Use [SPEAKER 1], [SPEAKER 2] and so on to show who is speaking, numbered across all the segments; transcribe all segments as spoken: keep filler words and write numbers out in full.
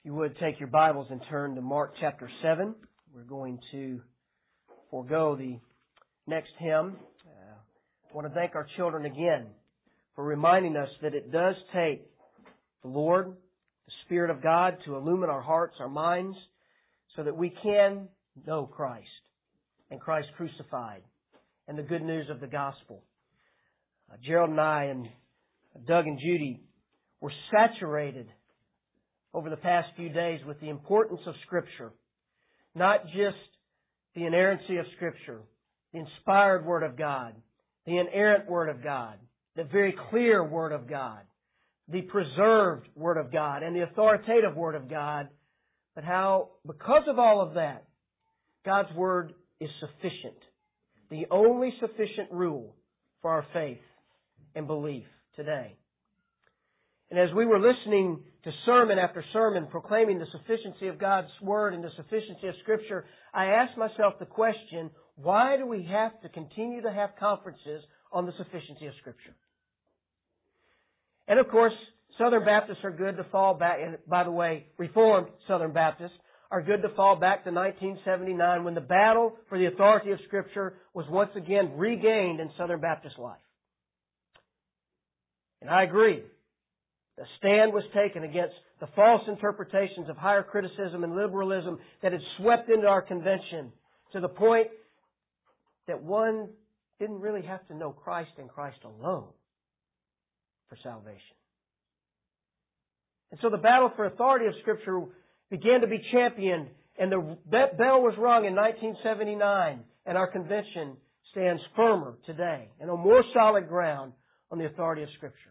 [SPEAKER 1] If you would take your Bibles and turn to Mark chapter seven. We're going to forego the next hymn. Uh, I want to thank our children again for reminding us that it does take the Lord, the Spirit of God, to illumine our hearts, our minds, so that we can know Christ and Christ crucified and the good news of the gospel. Uh, Gerald and I and Doug and Judy were saturated over the past few days with the importance of Scripture. Not just the inerrancy of Scripture, the inspired Word of God, the inerrant Word of God, the very clear Word of God, the preserved Word of God, and the authoritative Word of God, but how, because of all of that, God's Word is sufficient. The only sufficient rule for our faith and belief today. And as we were listening to sermon after sermon proclaiming the sufficiency of God's Word and the sufficiency of Scripture, I asked myself the question, why do we have to continue to have conferences on the sufficiency of Scripture? And of course, Southern Baptists are good to fall back, and by the way, Reformed Southern Baptists are good to fall back to nineteen seventy-nine when the battle for the authority of Scripture was once again regained in Southern Baptist life. And I agree. The stand was taken against the false interpretations of higher criticism and liberalism that had swept into our convention to the point that one didn't really have to know Christ and Christ alone for salvation. And so the battle for authority of Scripture began to be championed, and the bell was rung in nineteen seventy-nine, and our convention stands firmer today and on more solid ground on the authority of Scripture.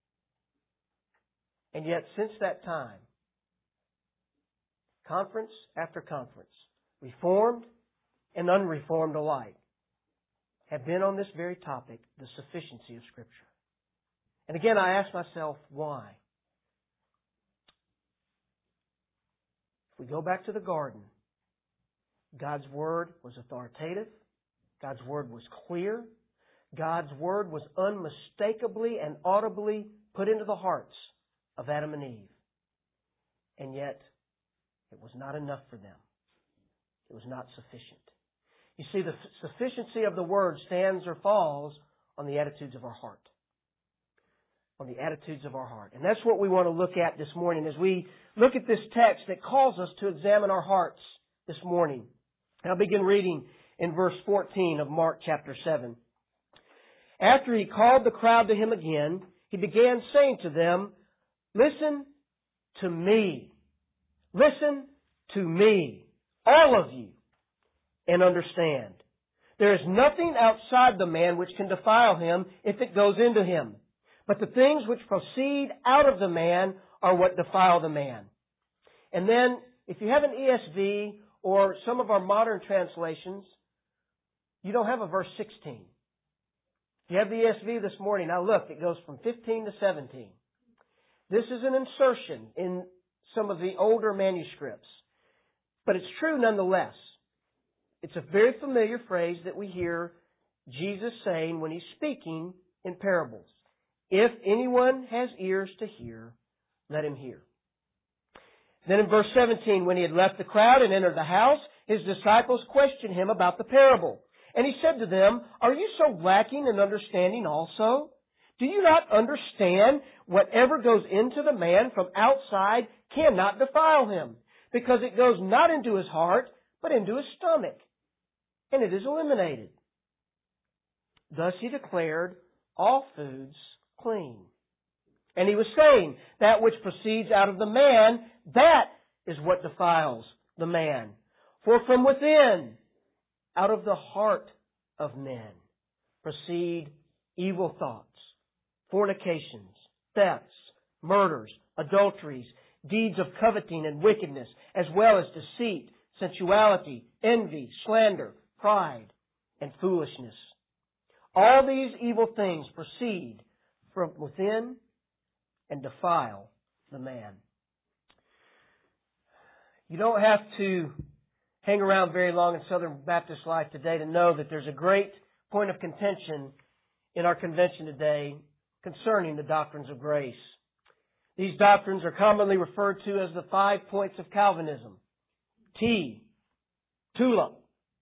[SPEAKER 1] And yet, since that time, conference after conference, Reformed and unreformed alike, have been on this very topic, the sufficiency of Scripture. And again, I ask myself, why? If we go back to the garden, God's Word was authoritative. God's Word was clear. God's Word was unmistakably and audibly put into the hearts of Adam and Eve. And yet, it was not enough for them. It was not sufficient. You see, the sufficiency of the Word stands or falls on the attitudes of our heart. On the attitudes of our heart. And that's what we want to look at this morning as we look at this text that calls us to examine our hearts this morning. And I'll begin reading in verse fourteen of Mark chapter seven. After he called the crowd to him again, he began saying to them, Listen to me. Listen to me, all of you, and understand. There is nothing outside the man which can defile him if it goes into him. But the things which proceed out of the man are what defile the man. And then, if you have an E S V or some of our modern translations, you don't have a verse sixteen. If you have the E S V this morning, now look, it goes from fifteen to seventeen. This is an insertion in some of the older manuscripts. But it's true nonetheless. It's a very familiar phrase that we hear Jesus saying when He's speaking in parables. If anyone has ears to hear, let him hear. Then in verse seventeen, when He had left the crowd and entered the house, His disciples questioned Him about the parable. And He said to them, Are you so lacking in understanding also? Do you not understand whatever goes into the man from outside cannot defile him, because it goes not into his heart, but into his stomach, and it is eliminated. Thus He declared all foods clean. And He was saying, that which proceeds out of the man, that is what defiles the man. For from within, out of the heart of men, proceed evil thoughts, fornications, thefts, murders, adulteries, deeds of coveting and wickedness, as well as deceit, sensuality, envy, slander, pride, and foolishness. All these evil things proceed from within and defile the man. You don't have to hang around very long in Southern Baptist life today to know that there's a great point of contention in our convention today concerning the doctrines of grace. These doctrines are commonly referred to as the five points of Calvinism. T, tulip.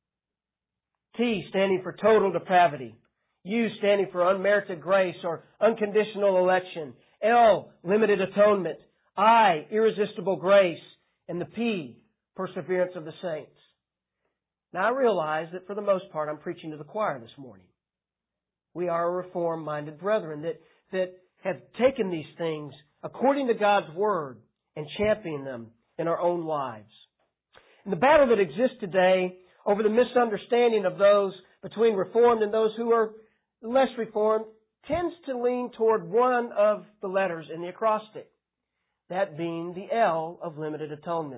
[SPEAKER 1] T standing for total depravity. U standing for unmerited grace or unconditional election. L, limited atonement. I, irresistible grace. And the P, perseverance of the saints. Now I realize that for the most part I'm preaching to the choir this morning. We are a reform-minded brethren that, that have taken these things according to God's Word and championed them in our own lives. And the battle that exists today over the misunderstanding of those between Reformed and those who are less Reformed tends to lean toward one of the letters in the acrostic, that being the L of limited atonement.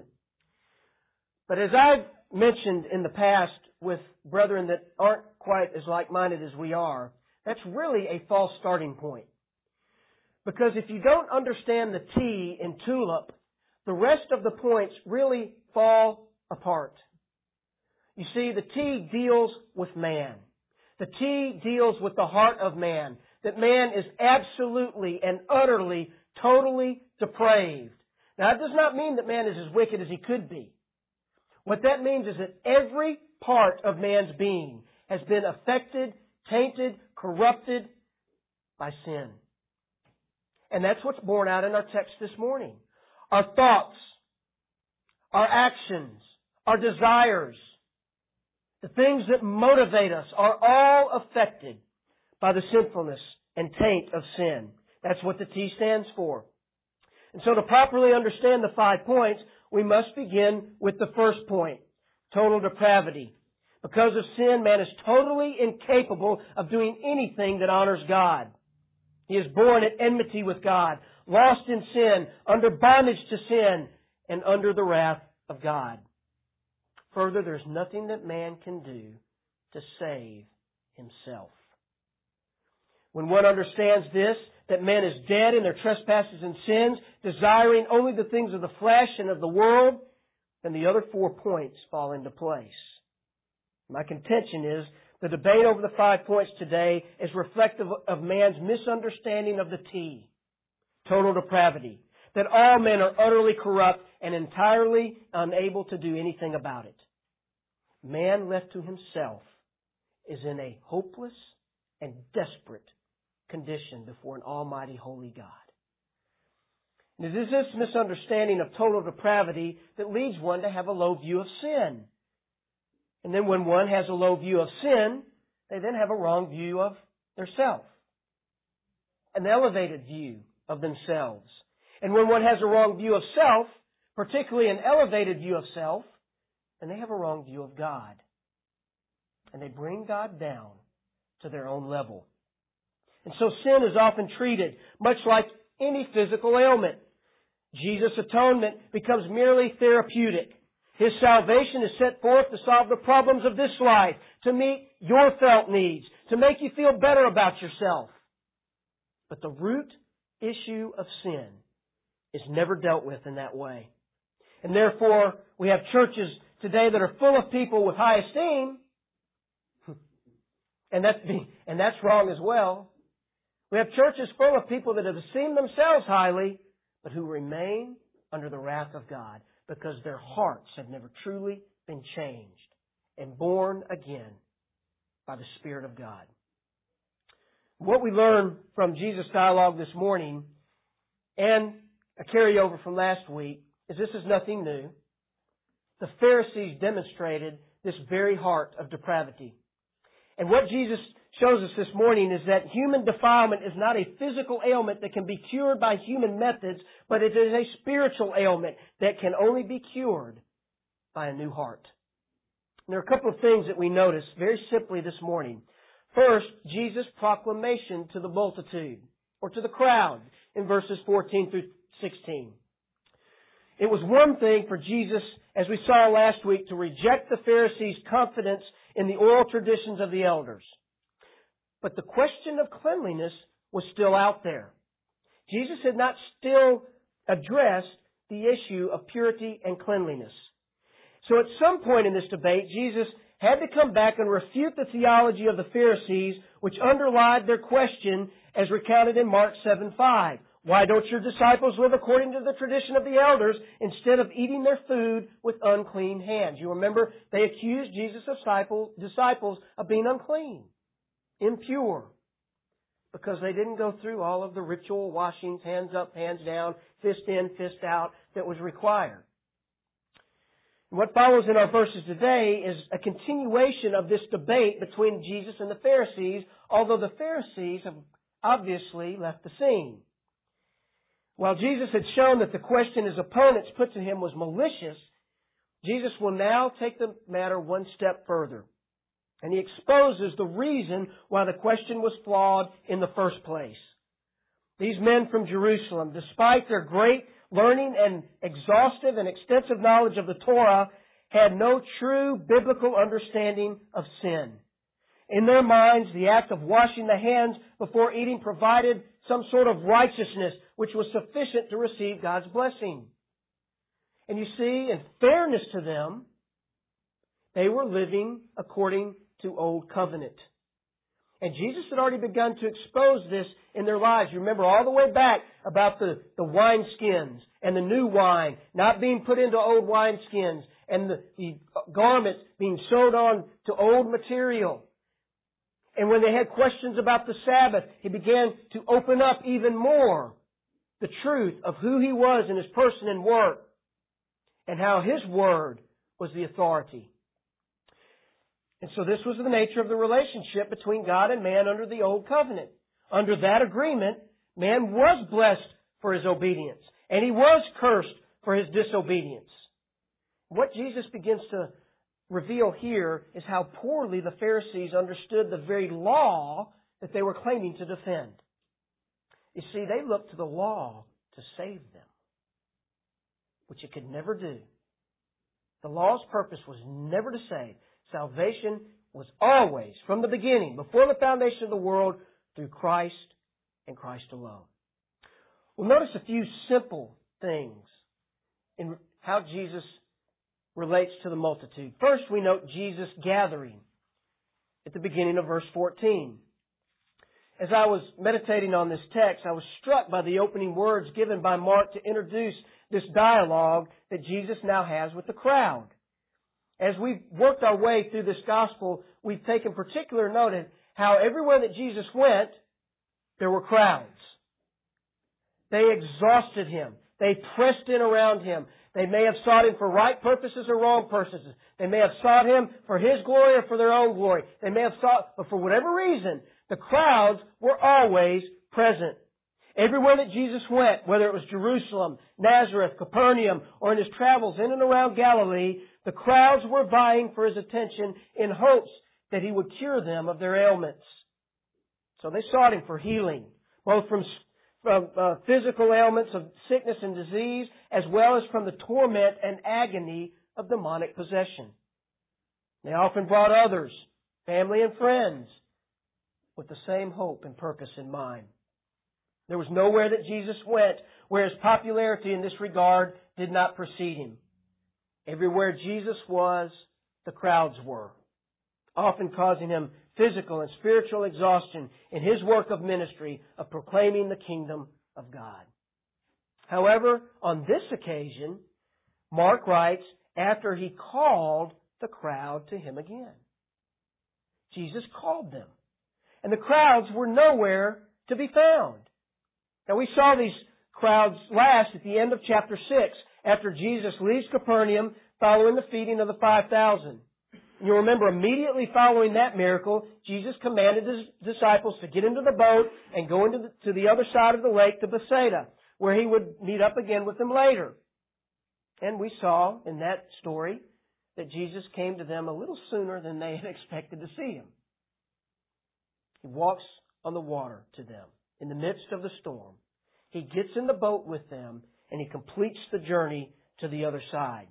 [SPEAKER 1] But as I've mentioned in the past with brethren that aren't quite as like-minded as we are, that's really a false starting point. Because if you don't understand the T in tulip, the rest of the points really fall apart. You see, the T deals with man. The T deals with the heart of man. That man is absolutely and utterly, totally depraved. Now, that does not mean that man is as wicked as he could be. What that means is that every part of man's being has been affected, tainted, corrupted by sin. And that's what's borne out in our text this morning. Our thoughts, our actions, our desires, the things that motivate us are all affected by the sinfulness and taint of sin. That's what the T stands for. And so to properly understand the five points, we must begin with the first point, total depravity. Because of sin, man is totally incapable of doing anything that honors God. He is born at enmity with God, lost in sin, under bondage to sin, and under the wrath of God. Further, there's nothing that man can do to save himself. When one understands this, that man is dead in their trespasses and sins, desiring only the things of the flesh and of the world, then the other four points fall into place. My contention is the debate over the five points today is reflective of man's misunderstanding of the T, total depravity, that all men are utterly corrupt and entirely unable to do anything about it. Man left to himself is in a hopeless and desperate condition before an almighty holy God. And it is this misunderstanding of total depravity that leads one to have a low view of sin. And then when one has a low view of sin, they then have a wrong view of their self. An elevated view of themselves. And when one has a wrong view of self, particularly an elevated view of self, then they have a wrong view of God. And they bring God down to their own level. And so sin is often treated much like any physical ailment. Jesus' atonement becomes merely therapeutic. His salvation is set forth to solve the problems of this life, to meet your felt needs, to make you feel better about yourself. But the root issue of sin is never dealt with in that way. And therefore, we have churches today that are full of people with high esteem, and that's, and that's wrong as well. We have churches full of people that have esteemed themselves highly, but who remain under the wrath of God because their hearts have never truly been changed and born again by the Spirit of God. What we learn from Jesus' dialogue this morning and a carryover from last week is this is nothing new. The Pharisees demonstrated this very heart of depravity. And what Jesus shows us this morning is that human defilement is not a physical ailment that can be cured by human methods, but it is a spiritual ailment that can only be cured by a new heart. And there are a couple of things that we notice very simply this morning. First, Jesus' proclamation to the multitude, or to the crowd, in verses fourteen through sixteen. It was one thing for Jesus, as we saw last week, to reject the Pharisees' confidence in the oral traditions of the elders. But the question of cleanliness was still out there. Jesus had not still addressed the issue of purity and cleanliness. So at some point in this debate, Jesus had to come back and refute the theology of the Pharisees, which underlied their question as recounted in Mark seven five. Why don't your disciples live according to the tradition of the elders instead of eating their food with unclean hands? You remember they accused Jesus' disciples of being unclean, impure, because they didn't go through all of the ritual washings, hands up, hands down, fist in, fist out, that was required. What follows in our verses today is a continuation of this debate between Jesus and the Pharisees, although the Pharisees have obviously left the scene. While Jesus had shown that the question his opponents put to him was malicious, Jesus will now take the matter one step further. And he exposes the reason why the question was flawed in the first place. These men from Jerusalem, despite their great learning and exhaustive and extensive knowledge of the Torah, had no true biblical understanding of sin. In their minds, the act of washing the hands before eating provided some sort of righteousness which was sufficient to receive God's blessing. And you see, in fairness to them, they were living according to Old Covenant. And Jesus had already begun to expose this in their lives. You remember all the way back about the, the wineskins and the new wine not being put into old wineskins and the, the garments being sewed on to old material. And when they had questions about the Sabbath, He began to open up even more the truth of who He was in His person and work, and how His Word was the authority. And so this was the nature of the relationship between God and man under the Old Covenant. Under that agreement, man was blessed for his obedience, and he was cursed for his disobedience. What Jesus begins to reveal here is how poorly the Pharisees understood the very law that they were claiming to defend. You see, they looked to the law to save them, which it could never do. The law's purpose was never to save. Salvation was always, from the beginning, before the foundation of the world, through Christ and Christ alone. We'll notice a few simple things in how Jesus relates to the multitude. First, we note Jesus gathering at the beginning of verse fourteen. As I was meditating on this text, I was struck by the opening words given by Mark to introduce this dialogue that Jesus now has with the crowd. As we've worked our way through this gospel, we've taken particular note of how everywhere that Jesus went, there were crowds. They exhausted Him. They pressed in around Him. They may have sought Him for right purposes or wrong purposes. They may have sought Him for His glory or for their own glory. They may have sought, but for whatever reason, the crowds were always present. Everywhere that Jesus went, whether it was Jerusalem, Nazareth, Capernaum, or in His travels in and around Galilee, the crowds were vying for His attention in hopes that He would cure them of their ailments. So they sought Him for healing, both from, from uh, physical ailments of sickness and disease, as well as from the torment and agony of demonic possession. They often brought others, family and friends, with the same hope and purpose in mind. There was nowhere that Jesus went where His popularity in this regard did not precede Him. Everywhere Jesus was, the crowds were, often causing Him physical and spiritual exhaustion in His work of ministry of proclaiming the kingdom of God. However, on this occasion, Mark writes, after He called the crowd to Him again. Jesus called them, and the crowds were nowhere to be found. Now, we saw these crowds last at the end of chapter six, after Jesus leaves Capernaum following the feeding of the five thousand. You remember, immediately following that miracle, Jesus commanded His disciples to get into the boat and go into the, to the other side of the lake to Bethsaida, where He would meet up again with them later. And we saw in that story that Jesus came to them a little sooner than they had expected to see Him. He walks on the water to them in the midst of the storm. He gets in the boat with them, and He completes the journey to the other side.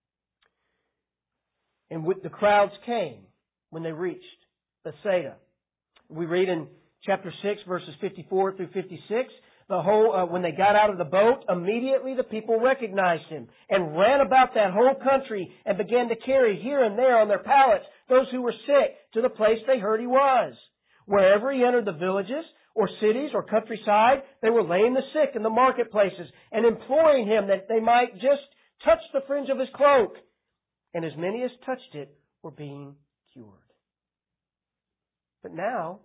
[SPEAKER 1] And the crowds came when they reached Bethsaida. We read in chapter six, verses fifty-four through fifty-six, the whole uh, when they got out of the boat, immediately the people recognized Him and ran about that whole country and began to carry here and there on their pallets those who were sick to the place they heard He was. Wherever He entered the villages, or cities or countryside, they were laying the sick in the marketplaces and imploring Him that they might just touch the fringe of His cloak. And as many as touched it were being cured. But now,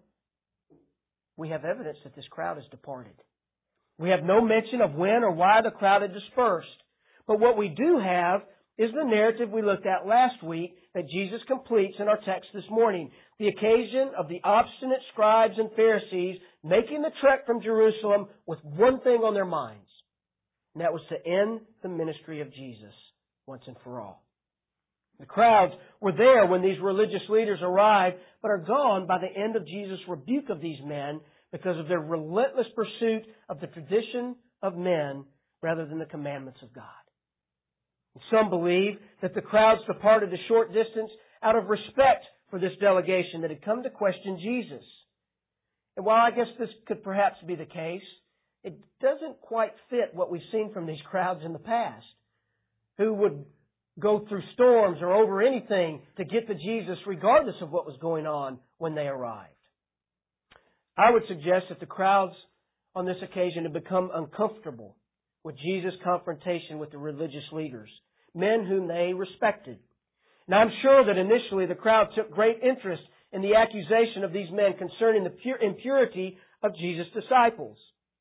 [SPEAKER 1] we have evidence that this crowd has departed. We have no mention of when or why the crowd had dispersed. But what we do have is the narrative we looked at last week that Jesus completes in our text this morning. The occasion of the obstinate scribes and Pharisees making the trek from Jerusalem with one thing on their minds. And that was to end the ministry of Jesus once and for all. The crowds were there when these religious leaders arrived, but are gone by the end of Jesus' rebuke of these men because of their relentless pursuit of the tradition of men rather than the commandments of God. Some believe that the crowds departed a short distance out of respect for this delegation that had come to question Jesus. And while I guess this could perhaps be the case, it doesn't quite fit what we've seen from these crowds in the past, who would go through storms or over anything to get to Jesus regardless of what was going on when they arrived. I would suggest that the crowds on this occasion had become uncomfortable with Jesus' confrontation with the religious leaders, men whom they respected. Now, I'm sure that initially the crowd took great interest in the accusation of these men concerning the pure impurity of Jesus' disciples.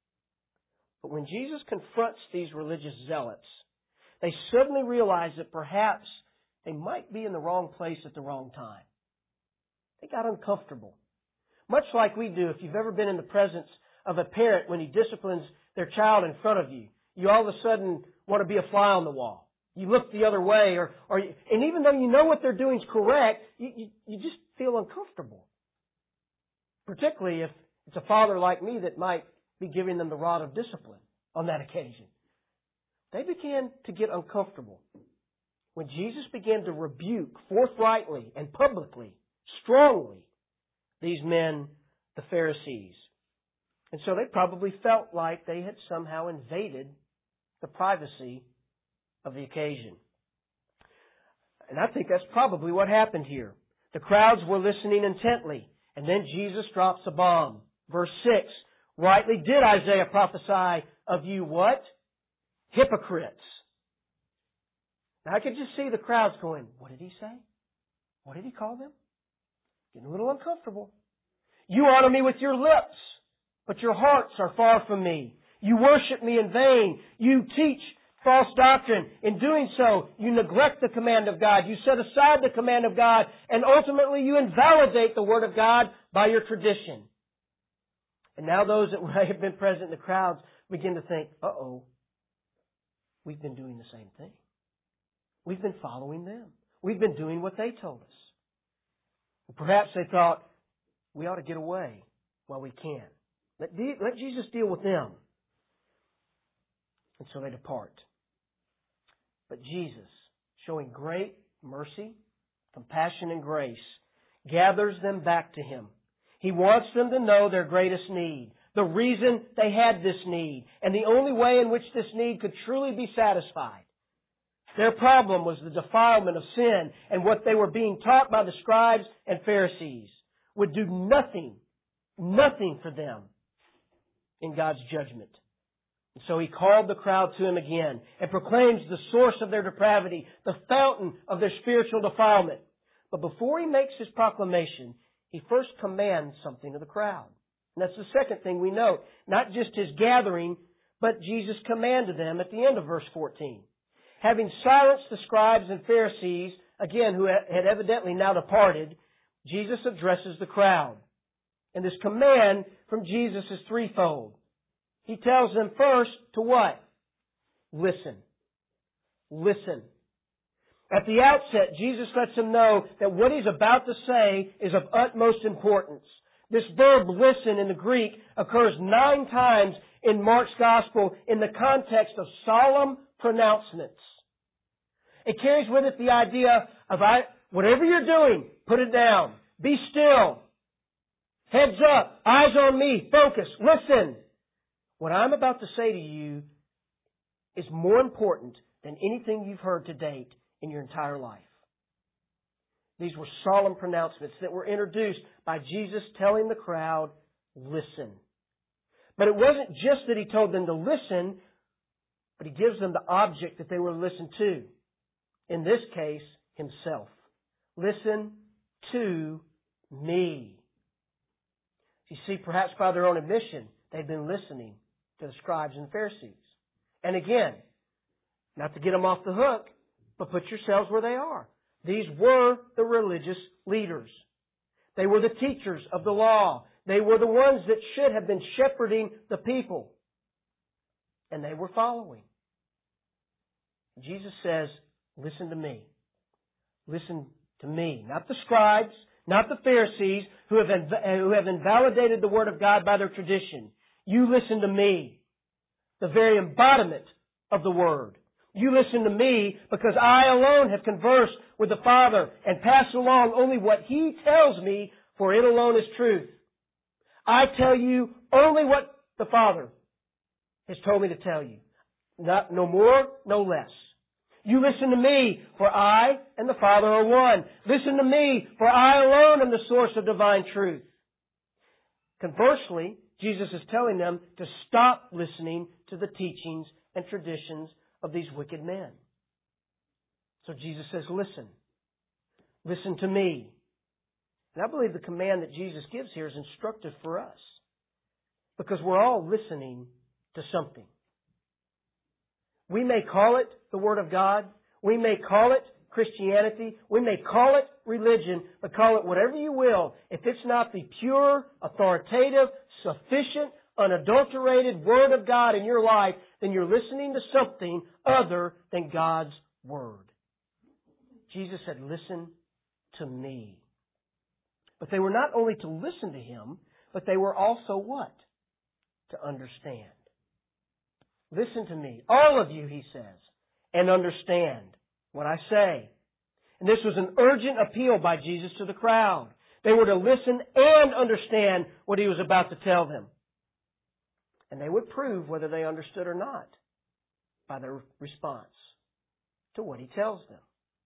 [SPEAKER 1] But when Jesus confronts these religious zealots, they suddenly realize that perhaps they might be in the wrong place at the wrong time. They got uncomfortable. Much like we do if you've ever been in the presence of a parent when he disciplines their child in front of you. You all of a sudden want to be a fly on the wall. You look the other way, or, or and even though you know what they're doing is correct, you, you, you just feel uncomfortable. Particularly if it's a father like me that might be giving them the rod of discipline on that occasion. They began to get uncomfortable when Jesus began to rebuke forthrightly and publicly, strongly, these men, the Pharisees. And so they probably felt like they had somehow invaded the privacy of the occasion. And I think that's probably what happened here. The crowds were listening intently, and then Jesus drops a bomb. Verse six, rightly did Isaiah prophesy of you what? Hypocrites. Now I could just see the crowds going, what did he say? What did he call them? Getting a little uncomfortable. You honor me with your lips, but your hearts are far from me. You worship me in vain. You teach false doctrine. In doing so, you neglect the command of God. You set aside the command of God, and ultimately you invalidate the Word of God by your tradition. And now those that may have been present in the crowds begin to think, uh-oh, we've been doing the same thing. We've been following them. We've been doing what they told us. Perhaps they thought, we ought to get away while we can. Let, de- let Jesus deal with them. And so they depart. But Jesus, showing great mercy, compassion, and grace, gathers them back to Him. He wants them to know their greatest need, the reason they had this need, and the only way in which this need could truly be satisfied. Their problem was the defilement of sin, and what they were being taught by the scribes and Pharisees would do nothing, nothing for them in God's judgment. And so He called the crowd to Him again and proclaims the source of their depravity, the fountain of their spiritual defilement. But before He makes His proclamation, He first commands something of the crowd. And that's the second thing we note. Not just His gathering, but Jesus' command to them at the end of verse fourteen. Having silenced the scribes and Pharisees, again, who had evidently now departed, Jesus addresses the crowd. And this command from Jesus is threefold. He tells them first to what? Listen. Listen. At the outset, Jesus lets them know that what He's about to say is of utmost importance. This verb listen in the Greek occurs nine times in Mark's Gospel in the context of solemn pronouncements. It carries with it the idea of I, whatever you're doing, put it down. Be still. Heads up. Eyes on me. Focus. Listen. What I'm about to say to you is more important than anything you've heard to date in your entire life. These were solemn pronouncements that were introduced by Jesus telling the crowd, listen. But it wasn't just that He told them to listen, but He gives them the object that they were to listen to. In this case, Himself. Listen to me. You see, perhaps by their own admission, they'd been listening to the scribes and Pharisees. And again, not to get them off the hook, but put yourselves where they are. These were the religious leaders. They were the teachers of the law. They were the ones that should have been shepherding the people. And they were following. Jesus says, listen to me. Listen to me. Not the scribes, not the Pharisees who have, inv- who have invalidated the Word of God by their tradition. You listen to me. The very embodiment of the Word. You listen to me because I alone have conversed with the Father and passed along only what He tells me, for it alone is truth. I tell you only what the Father has told me to tell you. Not, no more, no less. You listen to me, for I and the Father are one. Listen to me, for I alone am the source of divine truth. Conversely, Jesus is telling them to stop listening to the teachings and traditions of these wicked men. So Jesus says, listen. Listen to me. And I believe the command that Jesus gives here is instructive for us. Because we're all listening to something. We may call it the Word of God. We may call it Christianity. We may call it religion, but call it whatever you will. If it's not the pure, authoritative, sufficient, unadulterated Word of God in your life, then you're listening to something other than God's Word. Jesus said, listen to me. But they were not only to listen to Him, but they were also what? To understand. Listen to me, all of you, He says, and understand what I say. And this was an urgent appeal by Jesus to the crowd. They were to listen and understand what He was about to tell them. And they would prove whether they understood or not by their response to what He tells them.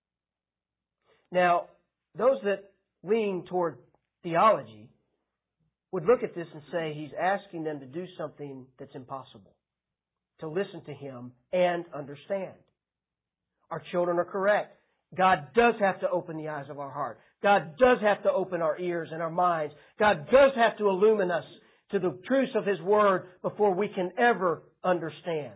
[SPEAKER 1] Now, those that lean toward theology would look at this and say He's asking them to do something that's impossible. To listen to Him and understand. Our children are correct. God does have to open the eyes of our heart. God does have to open our ears and our minds. God does have to illumine us to the truths of His Word before we can ever understand.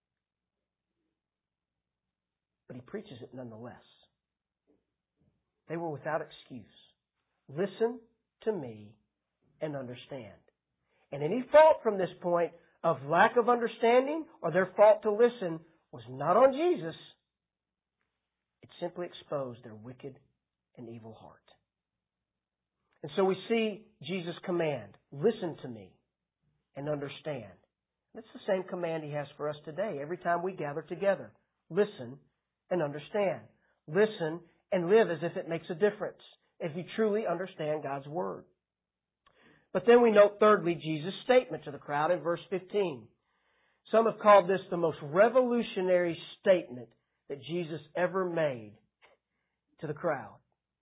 [SPEAKER 1] But He preaches it nonetheless. They were without excuse. Listen to me and understand. And any fault from this point of lack of understanding or their fault to listen was not on Jesus. It simply exposed their wicked and evil heart. And so we see Jesus' command, listen to me and understand. That's the same command He has for us today every time we gather together. Listen and understand. Listen and live as if it makes a difference, if you truly understand God's Word. But then we note thirdly Jesus' statement to the crowd in verse fifteen. Some have called this the most revolutionary statement that Jesus ever made to the crowd.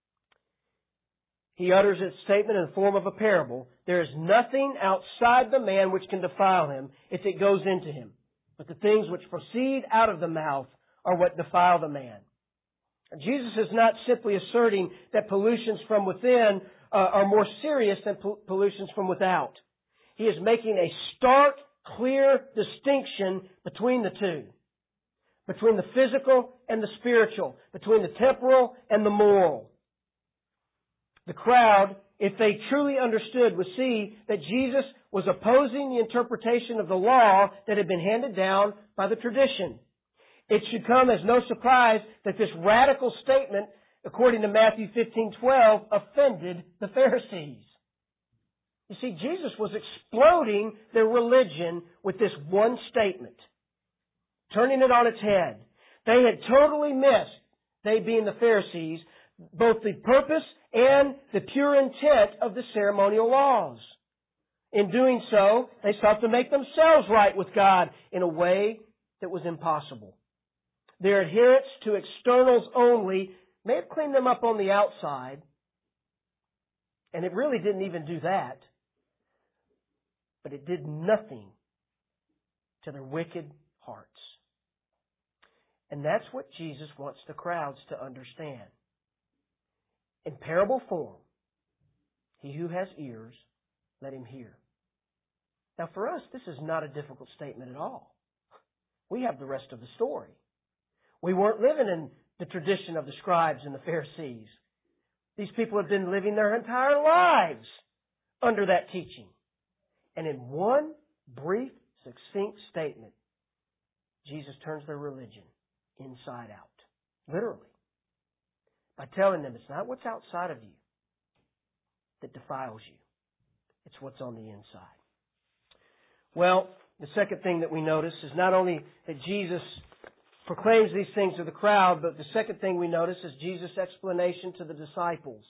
[SPEAKER 1] He utters his statement in the form of a parable. There is nothing outside the man which can defile him if it goes into him. But the things which proceed out of the mouth are what defile the man. Jesus is not simply asserting that pollutions from within uh, are more serious than pollutions from without. He is making a stark, clear distinction between the two. Between the physical and the spiritual. Between the temporal and the moral. The crowd, if they truly understood, would see that Jesus was opposing the interpretation of the law that had been handed down by the tradition. It should come as no surprise that this radical statement, according to Matthew fifteen twelve, offended the Pharisees. You see, Jesus was exploding their religion with this one statement, turning it on its head. They had totally missed, they being the Pharisees, both the purpose and the pure intent of the ceremonial laws. In doing so, they sought to make themselves right with God in a way that was impossible. Their adherence to externals only may have cleaned them up on the outside, and it really didn't even do that. but it did nothing to their wicked hearts. And that's what Jesus wants the crowds to understand. In parable form, he who has ears, let him hear. Now for us, this is not a difficult statement at all. We have the rest of the story. We weren't living in the tradition of the scribes and the Pharisees. These people have been living their entire lives under that teaching. And in one brief, succinct statement, Jesus turns their religion inside out. Literally. By telling them it's not what's outside of you that defiles you. It's what's on the inside. Well, the second thing that we notice is not only that Jesus proclaims these things to the crowd, but the second thing we notice is Jesus' explanation to the disciples.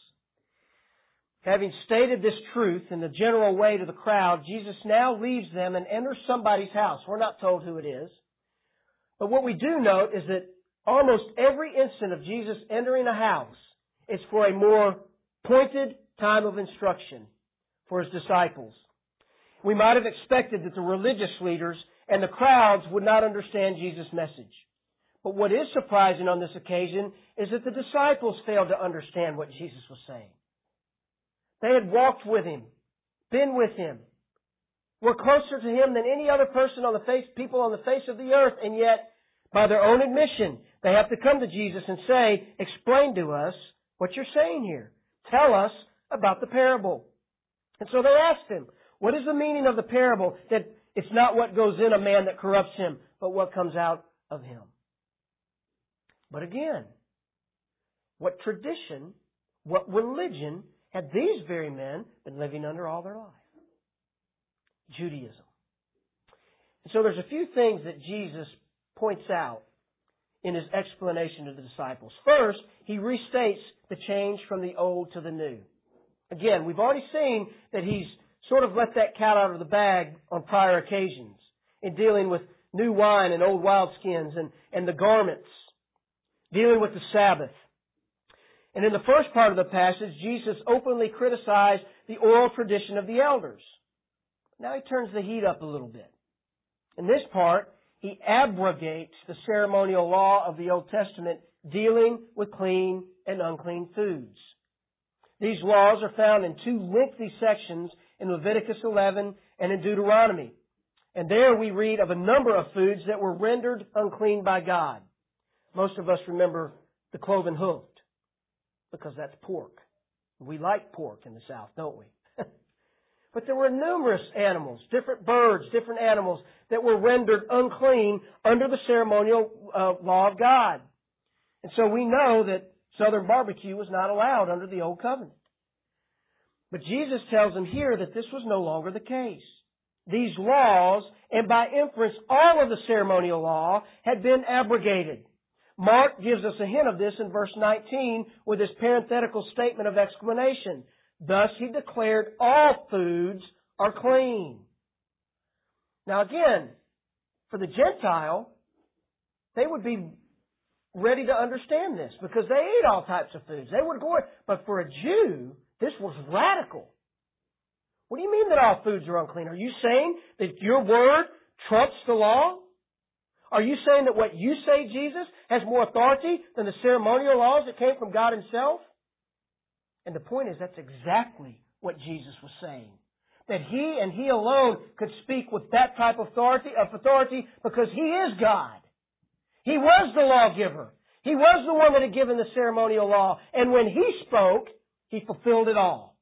[SPEAKER 1] Having stated this truth in the general way to the crowd, Jesus now leaves them and enters somebody's house. We're not told who it is. But what we do note is that almost every instant of Jesus entering a house is for a more pointed time of instruction for His disciples. We might have expected that the religious leaders and the crowds would not understand Jesus' message. But what is surprising on this occasion is that the disciples failed to understand what Jesus was saying. They had walked with Him, been with Him, were closer to Him than any other person on the face, people on the face of the earth, and yet, by their own admission, they have to come to Jesus and say, explain to us what you're saying here. Tell us about the parable. And so they asked Him, what is the meaning of the parable? That it's not what goes in a man that corrupts him, but what comes out of him. But again, what tradition, what religion had these very men been living under all their life? Judaism. And so there's a few things that Jesus points out in His explanation to the disciples. First, He restates the change from the old to the new. Again, we've already seen that He's sort of let that cat out of the bag on prior occasions in dealing with new wine and old wineskins and, and the garments, dealing with the Sabbath. And in the first part of the passage, Jesus openly criticized the oral tradition of the elders. Now He turns the heat up a little bit. In this part, He abrogates the ceremonial law of the Old Testament dealing with clean and unclean foods. These laws are found in two lengthy sections in Leviticus eleven and in Deuteronomy. And there we read of a number of foods that were rendered unclean by God. Most of us remember the cloven hoofed, because that's pork. We like pork in the South, don't we? But there were numerous animals, different birds, different animals that were rendered unclean under the ceremonial uh, law of God. And so we know that Southern barbecue was not allowed under the Old Covenant. But Jesus tells them here that this was no longer the case. These laws, and by inference all of the ceremonial law, had been abrogated. Mark gives us a hint of this in verse nineteen with his parenthetical statement of explanation. Thus He declared all foods are clean. Now again, for the Gentile, they would be ready to understand this because they ate all types of foods. They would go, but for a Jew, this was radical. What do you mean that all foods are unclean? Are you saying that your word trumps the law? Are you saying that what you say, Jesus, has more authority than the ceremonial laws that came from God Himself? And the point is, that's exactly what Jesus was saying. That He and He alone could speak with that type of authority, of authority because He is God. He was the lawgiver. He was the one that had given the ceremonial law. And when He spoke, He fulfilled it all.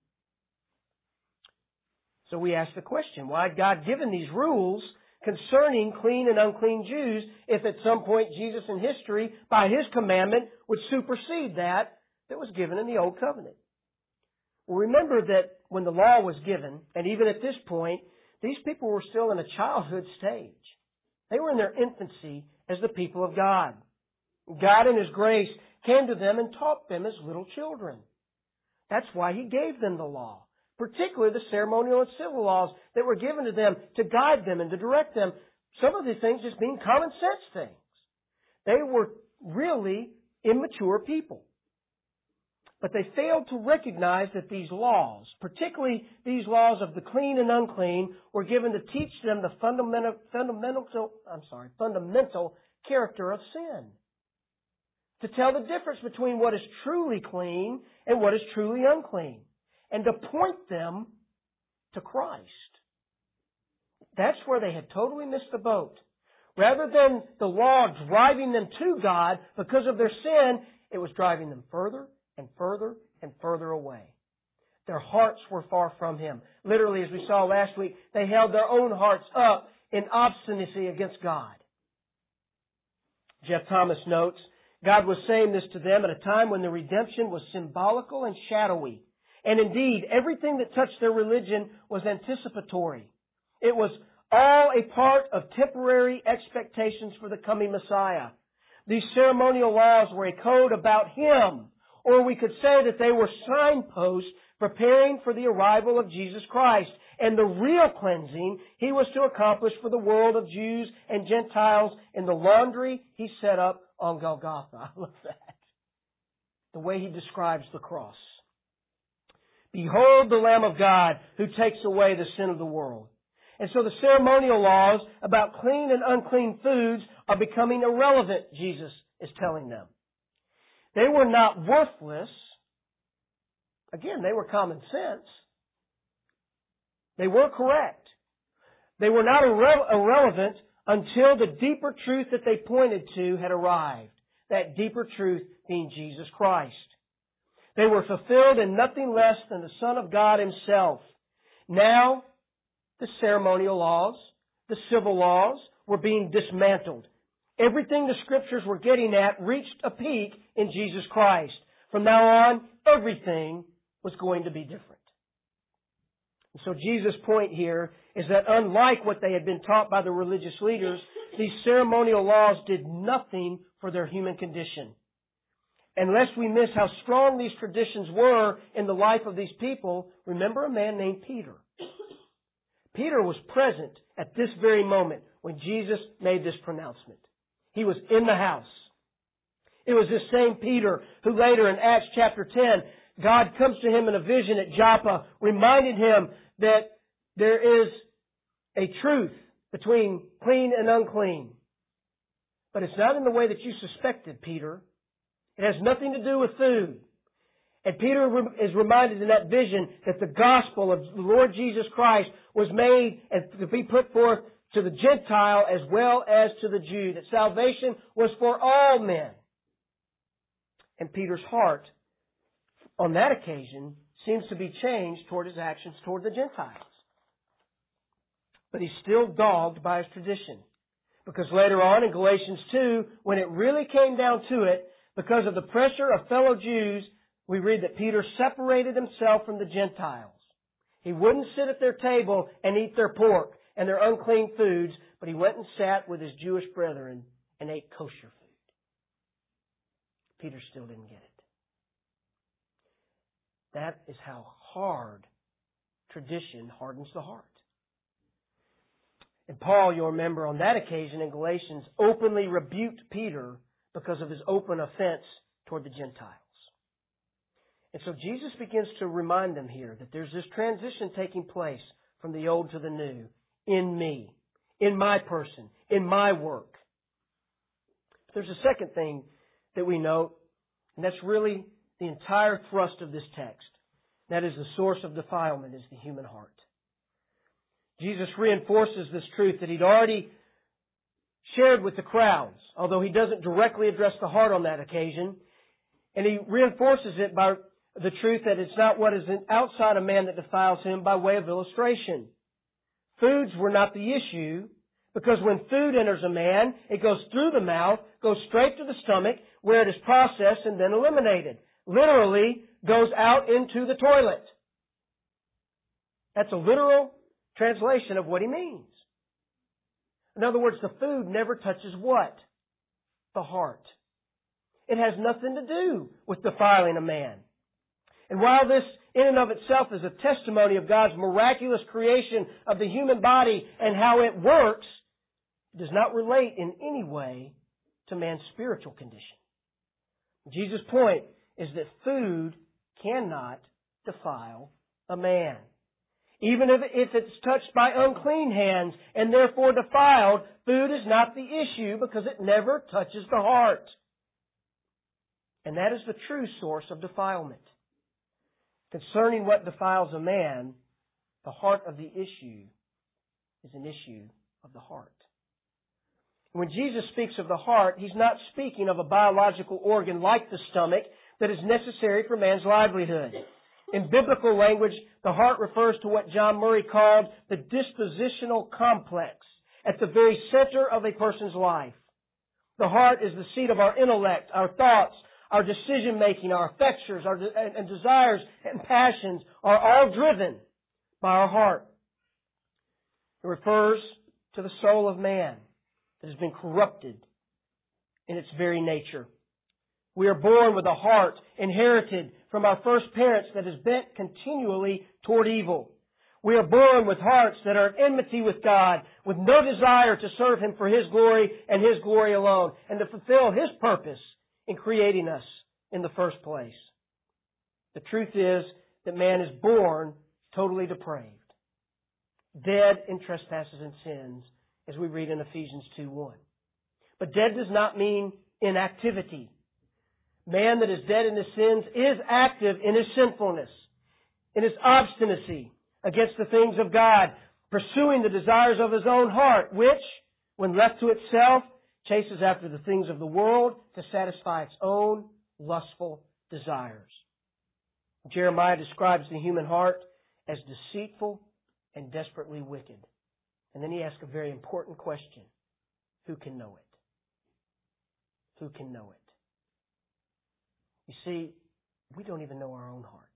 [SPEAKER 1] So we ask the question, why had God given these rules concerning clean and unclean Jews if at some point Jesus in history, by His commandment, would supersede that that was given in the Old Covenant? Well, remember that when the law was given, and even at this point, these people were still in a childhood stage. They were in their infancy as the people of God. God in His grace came to them and taught them as little children. That's why He gave them the law, particularly the ceremonial and civil laws that were given to them to guide them and to direct them. Some of these things just being common sense things. They were really immature people. But they failed to recognize that these laws, particularly these laws of the clean and unclean, were given to teach them the fundamental, fundamental, I'm sorry, fundamental character of sin. To tell the difference between what is truly clean and what is truly unclean. And to point them to Christ. That's where they had totally missed the boat. Rather than the law driving them to God because of their sin, it was driving them further and further and further away. Their hearts were far from Him. Literally, as we saw last week, they held their own hearts up in obstinacy against God. Jeff Thomas notes, God was saying this to them at a time when the redemption was symbolical and shadowy. And indeed, everything that touched their religion was anticipatory. It was all a part of temporary expectations for the coming Messiah. These ceremonial laws were a code about Him, or we could say that they were signposts preparing for the arrival of Jesus Christ and the real cleansing He was to accomplish for the world of Jews and Gentiles in the laundry He set up on Golgotha. I love that. The way He describes the cross. Behold the Lamb of God who takes away the sin of the world. And so the ceremonial laws about clean and unclean foods are becoming irrelevant, Jesus is telling them. They were not worthless. Again, they were common sense. They were correct. They were not irre- irrelevant until the deeper truth that they pointed to had arrived. That deeper truth being Jesus Christ. They were fulfilled in nothing less than the Son of God Himself. Now, the ceremonial laws, the civil laws were being dismantled. Everything the Scriptures were getting at reached a peak in Jesus Christ. From now on, everything was going to be different. And so Jesus' point here is that unlike what they had been taught by the religious leaders, these ceremonial laws did nothing for their human condition. Unless we miss how strong these traditions were in the life of these people, remember a man named Peter. Peter was present at this very moment when Jesus made this pronouncement. He was in the house. It was this same Peter who later in Acts chapter ten, God comes to him in a vision at Joppa, reminding him that there is a truth between clean and unclean. But it's not in the way that you suspected, Peter. It has nothing to do with food. And Peter is reminded in that vision that the gospel of the Lord Jesus Christ was made and to be put forth to the Gentile as well as to the Jew. That salvation was for all men. And Peter's heart, on that occasion, seems to be changed toward his actions toward the Gentiles. But he's still dogged by his tradition. Because later on in Galatians two, when it really came down to it, because of the pressure of fellow Jews, we read that Peter separated himself from the Gentiles. He wouldn't sit at their table and eat their pork and their unclean foods, but he went and sat with his Jewish brethren and ate kosher food. Peter still didn't get it. That is how hard tradition hardens the heart. And Paul, you'll remember, on that occasion in Galatians, openly rebuked Peter because of his open offense toward the Gentiles. And so Jesus begins to remind them here that there's this transition taking place from the old to the new in me, in my person, in my work. There's a second thing that we note, and that's really the entire thrust of this text. That is the source of defilement is the human heart. Jesus reinforces this truth that He'd already shared with the crowds, although He doesn't directly address the heart on that occasion. And He reinforces it by the truth that it's not what is outside a man that defiles him by way of illustration. Foods were not the issue, because when food enters a man, it goes through the mouth, goes straight to the stomach, where it is processed and then eliminated. Literally, goes out into the toilet. That's a literal translation of what he means. In other words, the food never touches what? The heart. It has nothing to do with defiling a man. And while this in and of itself is a testimony of God's miraculous creation of the human body and how it works, it does not relate in any way to man's spiritual condition. Jesus' point is that food cannot defile a man. Even if, if it's touched by unclean hands and therefore defiled, food is not the issue because it never touches the heart. And that is the true source of defilement. Concerning what defiles a man, the heart of the issue is an issue of the heart. When Jesus speaks of the heart, He's not speaking of a biological organ like the stomach that is necessary for man's livelihood. In biblical language, the heart refers to what John Murray called the dispositional complex at the very center of a person's life. The heart is the seat of our intellect, our thoughts, our decision-making, our affections, our de- and desires and passions are all driven by our heart. It refers to the soul of man that has been corrupted in its very nature. We are born with a heart inherited from our first parents that is bent continually toward evil. We are born with hearts that are at enmity with God, with no desire to serve Him for His glory and His glory alone, and to fulfill His purpose in creating us in the first place. The truth is that man is born totally depraved, dead in trespasses and sins, as we read in Ephesians two one. But dead does not mean inactivity. Man that is dead in his sins is active in his sinfulness, in his obstinacy against the things of God, pursuing the desires of his own heart, which, when left to itself, chases after the things of the world to satisfy its own lustful desires. Jeremiah describes the human heart as deceitful and desperately wicked. And then he asks a very important question. Who can know it? Who can know it? You see, we don't even know our own hearts.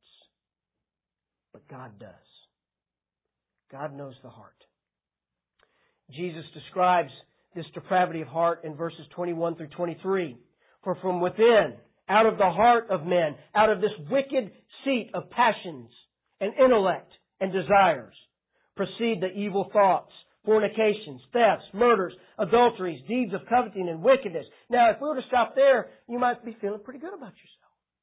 [SPEAKER 1] But God does. God knows the heart. Jesus describes this depravity of heart in verses twenty-one through twenty-three. For from within, out of the heart of men, out of this wicked seat of passions and intellect and desires, proceed the evil thoughts, fornications, thefts, murders, adulteries, deeds of coveting and wickedness. Now, if we were to stop there, you might be feeling pretty good about yourself.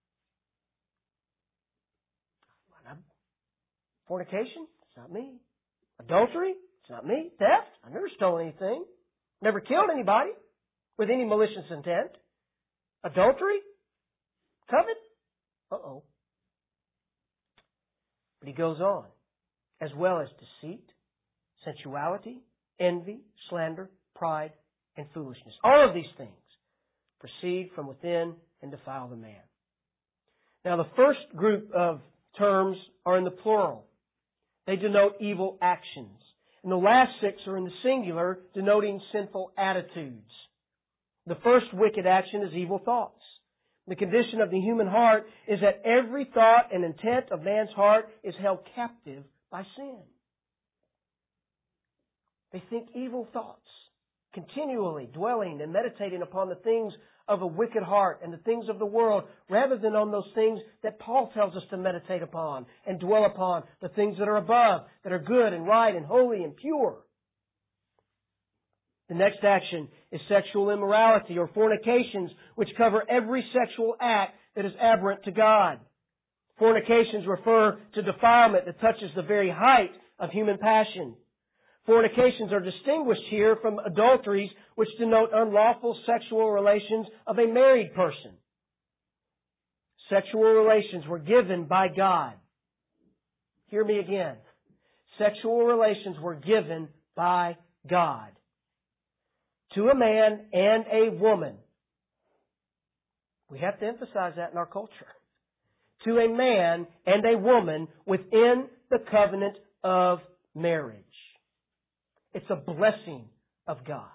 [SPEAKER 1] Fornication? It's not me. Adultery? It's not me. Theft? I never stole anything. Never killed anybody with any malicious intent. Adultery? Covet? Uh-oh. But he goes on. As well as deceit, sensuality, envy, slander, pride, and foolishness. All of these things proceed from within and defile the man. Now, the first group of terms are in the plural. They denote evil actions. And the last six are in the singular, denoting sinful attitudes. The first wicked action is evil thoughts. The condition of the human heart is that every thought and intent of man's heart is held captive by sin. They think evil thoughts, continually dwelling and meditating upon the things of a wicked heart and the things of the world, rather than on those things that Paul tells us to meditate upon and dwell upon, the things that are above, that are good and right and holy and pure. The next action is sexual immorality or fornications, which cover every sexual act that is aberrant to God. Fornications refer to defilement that touches the very height of human passion. Fornications are distinguished here from adulteries, which denote unlawful sexual relations of a married person. Sexual relations were given by God. Hear me again. Sexual relations were given by God to a man and a woman. We have to emphasize that in our culture. To a man and a woman within the covenant of marriage. It's a blessing of God.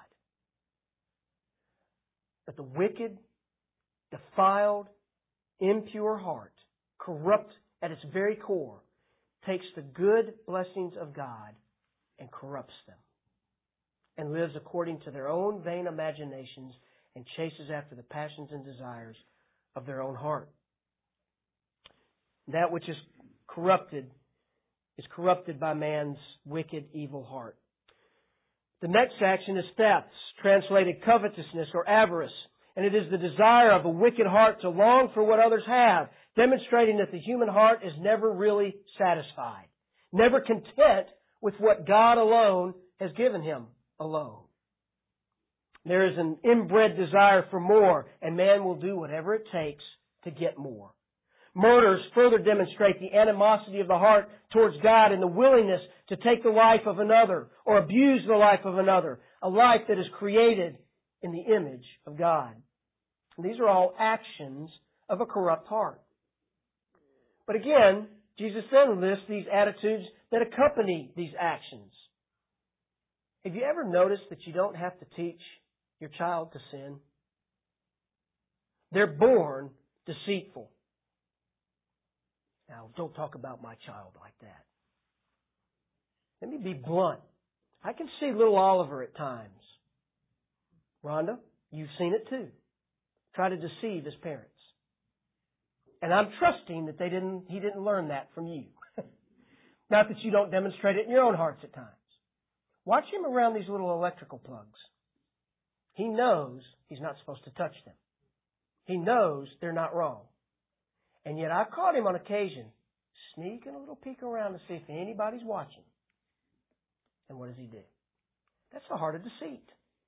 [SPEAKER 1] But the wicked, defiled, impure heart, corrupt at its very core, takes the good blessings of God and corrupts them, and lives according to their own vain imaginations and chases after the passions and desires of their own heart. That which is corrupted is corrupted by man's wicked, evil heart. The next action is thefts, translated covetousness or avarice. And it is the desire of a wicked heart to long for what others have, demonstrating that the human heart is never really satisfied, never content with what God alone has given him alone. There is an inbred desire for more, and man will do whatever it takes to get more. Murders further demonstrate the animosity of the heart towards God and the willingness to take the life of another or abuse the life of another, a life that is created in the image of God. And these are all actions of a corrupt heart. But again, Jesus then lists these attitudes that accompany these actions. Have you ever noticed that you don't have to teach your child to sin? They're born deceitful. Now, don't talk about my child like that. Let me be blunt. I can see little Oliver at times. Rhonda, you've seen it too. Try to deceive his parents. And I'm trusting that they didn't, he didn't learn that from you. Not that you don't demonstrate it in your own hearts at times. Watch him around these little electrical plugs. He knows he's not supposed to touch them. He knows they're not wrong. And yet I've caught him on occasion sneaking a little peek around to see if anybody's watching. And what does he do? That's the heart of deceit.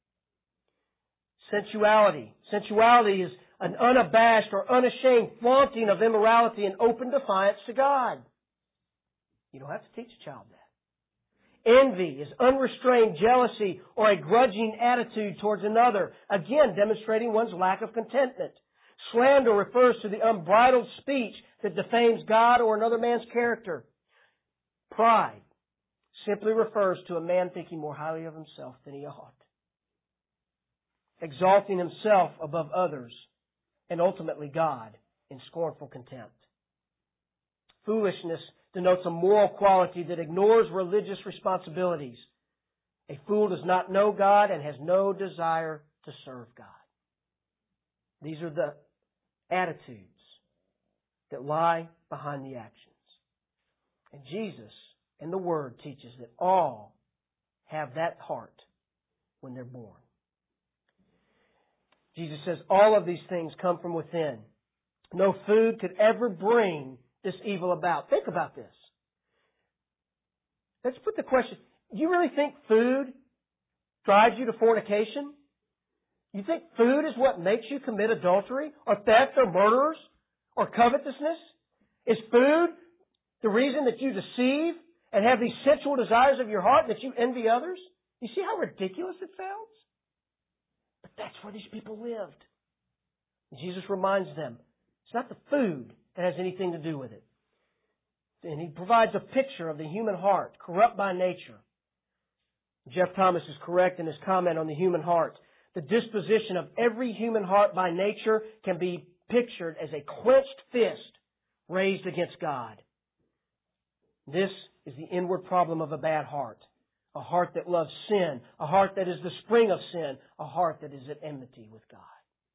[SPEAKER 1] Sensuality. Sensuality is an unabashed or unashamed flaunting of immorality and open defiance to God. You don't have to teach a child that. Envy is unrestrained jealousy or a grudging attitude towards another, again demonstrating one's lack of contentment. Slander refers to the unbridled speech that defames God or another man's character. Pride simply refers to a man thinking more highly of himself than he ought, exalting himself above others and ultimately God in scornful contempt. Foolishness denotes a moral quality that ignores religious responsibilities. A fool does not know God and has no desire to serve God. These are the attitudes that lie behind the actions. And Jesus and the Word teaches that all have that heart when they're born. Jesus says all of these things come from within. No food could ever bring this evil about. Think about this. Let's put the question, do you really think food drives you to fornication? You think food is what makes you commit adultery or theft or murders or covetousness? Is food the reason that you deceive and have these sensual desires of your heart, that you envy others? You see how ridiculous it sounds? But that's where these people lived. And Jesus reminds them, it's not the food that has anything to do with it. And He provides a picture of the human heart, corrupt by nature. Jeff Thomas is correct in his comment on the human heart. The disposition of every human heart by nature can be pictured as a clenched fist raised against God. This is the inward problem of a bad heart. A heart that loves sin. A heart that is the spring of sin. A heart that is at enmity with God.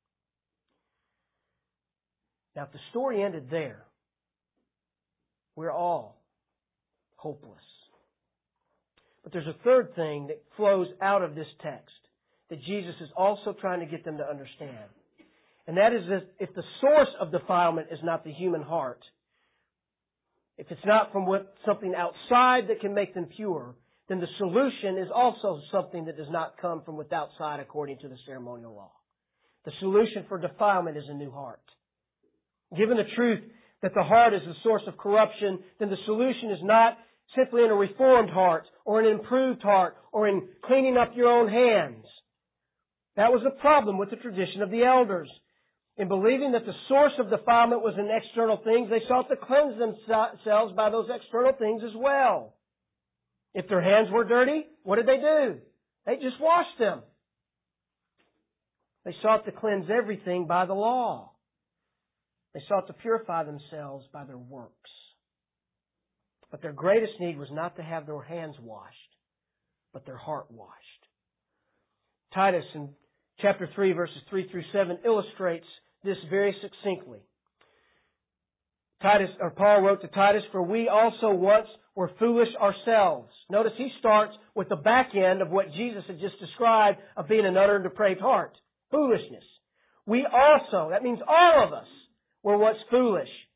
[SPEAKER 1] Now, if the story ended there, we're all hopeless. But there's a third thing that flows out of this text that Jesus is also trying to get them to understand. And that is that if the source of defilement is not the human heart, if it's not from what, something outside that can make them pure, then the solution is also something that does not come from without side according to the ceremonial law. The solution for defilement is a new heart. Given the truth that the heart is the source of corruption, then the solution is not simply in a reformed heart or an improved heart or in cleaning up your own hands. That was the problem with the tradition of the elders. In believing that the source of defilement was in external things, they sought to cleanse themselves by those external things as well. If their hands were dirty, what did they do? They just washed them. They sought to cleanse everything by the law. They sought to purify themselves by their works. But their greatest need was not to have their hands washed, but their heart washed. Titus in chapter three, verses three through seven illustrates this very succinctly. Titus, or Paul wrote to Titus, "For we also once were foolish ourselves." Notice he starts with the back end of what Jesus had just described of being an utter and depraved heart. Foolishness. We also, that means all of us, were once foolish,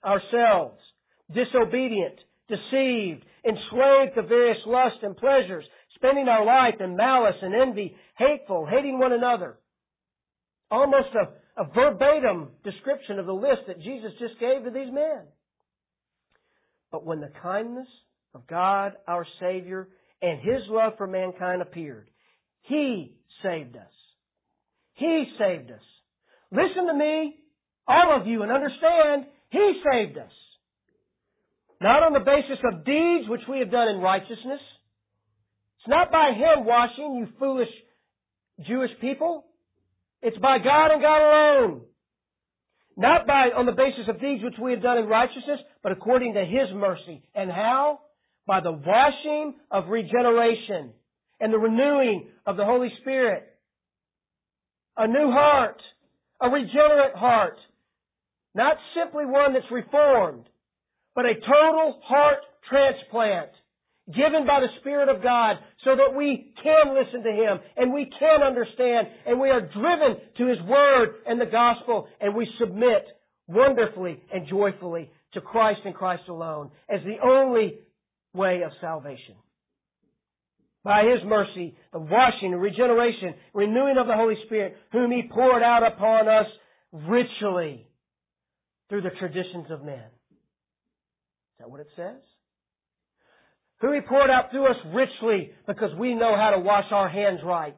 [SPEAKER 1] ourselves, disobedient, deceived, enslaved to various lusts and pleasures, spending our life in malice and envy, hateful, hating one another. Almost a, a verbatim description of the list that Jesus just gave to these men. But when the kindness of God, our Savior, and His love for mankind appeared, He saved us. He saved us. Listen to me, all of you, and understand, He saved us. Not on the basis of deeds which we have done in righteousness. It's not by hand washing, you foolish Jewish people. It's by God and God alone. Not by on the basis of deeds which we have done in righteousness, but according to His mercy. And how? By the washing of regeneration and the renewing of the Holy Spirit. A new heart. A regenerate heart. Not simply one that's reformed, but a total heart transplant given by the Spirit of God so that we can listen to Him and we can understand and we are driven to His Word and the Gospel and we submit wonderfully and joyfully to Christ and Christ alone as the only way of salvation. By His mercy, the washing, the regeneration, renewing of the Holy Spirit, whom He poured out upon us richly through the traditions of men. Is that what it says? Who He poured out through us richly because we know how to wash our hands right.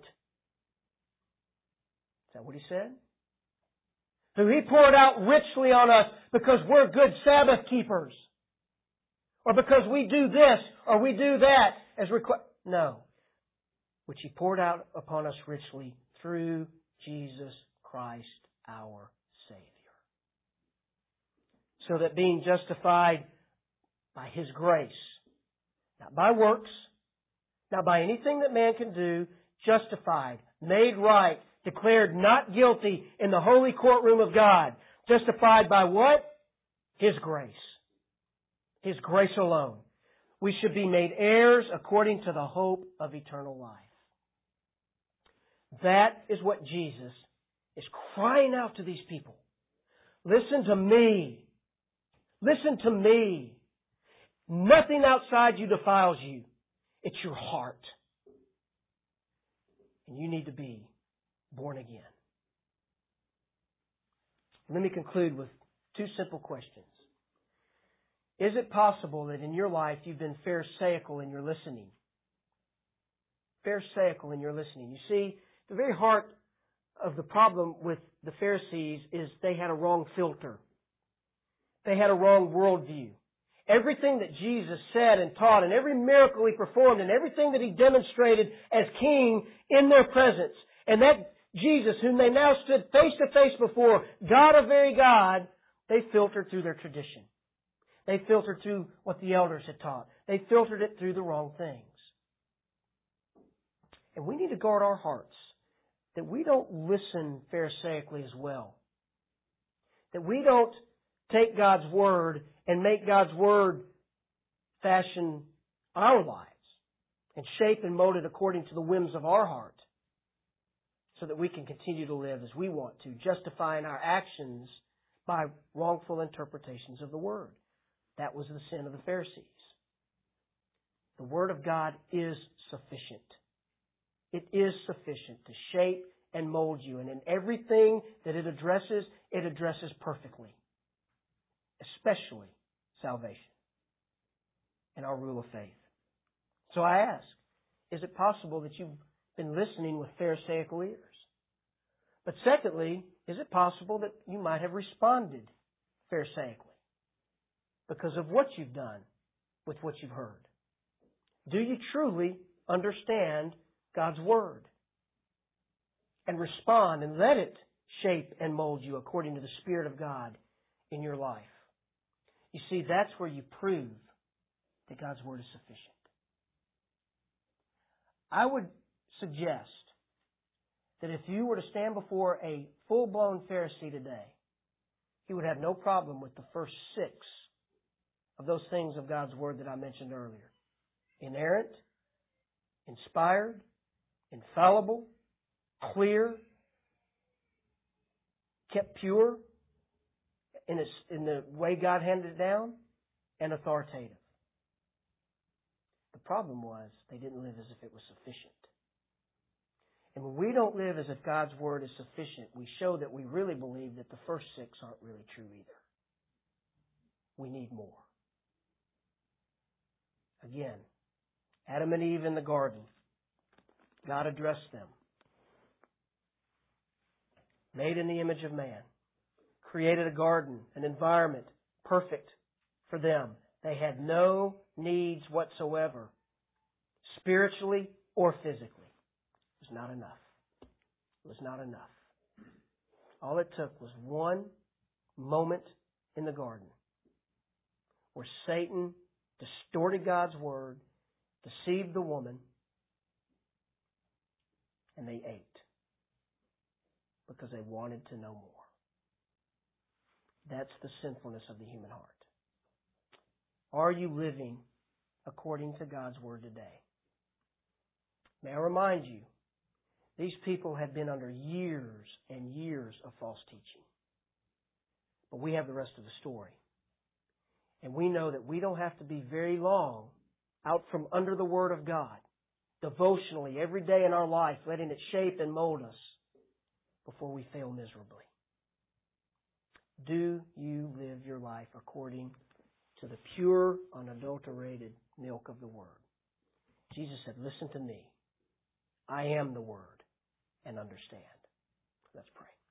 [SPEAKER 1] Is that what He said? Who He poured out richly on us because we're good Sabbath keepers. Or because we do this or we do that as required. No. Which He poured out upon us richly through Jesus Christ our Savior. So that being justified by His grace, not by works, not by anything that man can do, justified, made right, declared not guilty in the holy courtroom of God. Justified by what? His grace. His grace alone. We should be made heirs according to the hope of eternal life. That is what Jesus is crying out to these people. Listen to me. Listen to me. Nothing outside you defiles you. It's your heart. And you need to be born again. Let me conclude with two simple questions. Is it possible that in your life you've been pharisaical in your listening? Pharisaical in your listening. You see, the very heart of the problem with the Pharisees is they had a wrong filter. They had a wrong worldview. Everything that Jesus said and taught and every miracle He performed and everything that He demonstrated as King in their presence. And that Jesus, whom they now stood face to face before, God of very God, they filtered through their tradition. They filtered through what the elders had taught. They filtered it through the wrong things. And we need to guard our hearts that we don't listen pharisaically as well. That we don't take God's Word and make God's Word fashion our lives and shape and mold it according to the whims of our heart so that we can continue to live as we want to, justifying our actions by wrongful interpretations of the Word. That was the sin of the Pharisees. The Word of God is sufficient. It is sufficient to shape and mold you. And in everything that it addresses, it addresses perfectly. Especially salvation and our rule of faith. So I ask, is it possible that you've been listening with pharisaical ears? But secondly, is it possible that you might have responded pharisaically because of what you've done with what you've heard? Do you truly understand God's Word? And respond and let it shape and mold you according to the Spirit of God in your life. You see, that's where you prove that God's Word is sufficient. I would suggest that if you were to stand before a full-blown Pharisee today, he would have no problem with the first six of those things of God's Word that I mentioned earlier. Inerrant, inspired, infallible, clear, kept pure, in, its, in the way God handed it down and authoritative. The problem was they didn't live as if it was sufficient. And when we don't live as if God's Word is sufficient, we show that we really believe that the first six aren't really true either. We need more. Again, Adam and Eve in the garden, God addressed them. Made in the image of man. Created a garden, an environment perfect for them. They had no needs whatsoever, spiritually or physically. It was not enough. It was not enough. All it took was one moment in the garden where Satan distorted God's Word, deceived the woman, and they ate because they wanted to know more. That's the sinfulness of the human heart. Are you living according to God's Word today? May I remind you, these people had been under years and years of false teaching. But we have the rest of the story. And we know that we don't have to be very long out from under the Word of God, devotionally, every day in our life, letting it shape and mold us before we fail miserably. Do you live your life according to the pure, unadulterated milk of the Word? Jesus said, listen to me. I am the Word, and understand. Let's pray.